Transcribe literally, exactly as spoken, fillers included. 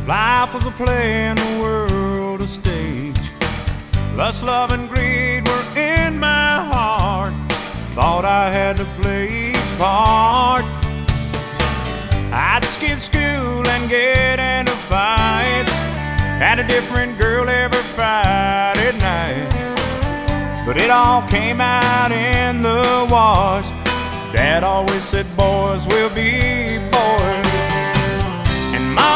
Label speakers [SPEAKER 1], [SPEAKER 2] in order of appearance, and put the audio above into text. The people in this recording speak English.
[SPEAKER 1] Life was a play and the world a stage. Lust, love, and greed were in my heart. Thought I had to play each part. I'd skip school and get into fights. Had a different girl every Friday night. But it all came out in the wash. Dad always said boys will be boys.